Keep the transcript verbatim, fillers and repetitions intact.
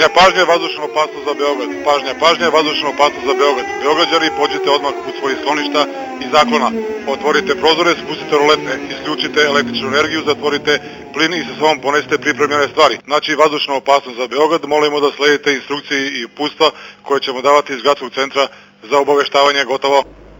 Pažnja, pažnja, vazdušna opasnost za Beograd. Pažnja, pažnja, vazdušna opasnost za Beograd. Beograđani, pođite odmah u svojih skloništa i zaklona. Otvorite prozore, spustite rolete, isključite električnu energiju, zatvorite plin i sa sobom ponesite pripremljene stvari. Znači, vazdušna opasnost za Beograd, molimo da sledite instrukcije i uputstva koje ćemo davati iz gradskog centra za obaveštavanje. Gotovo.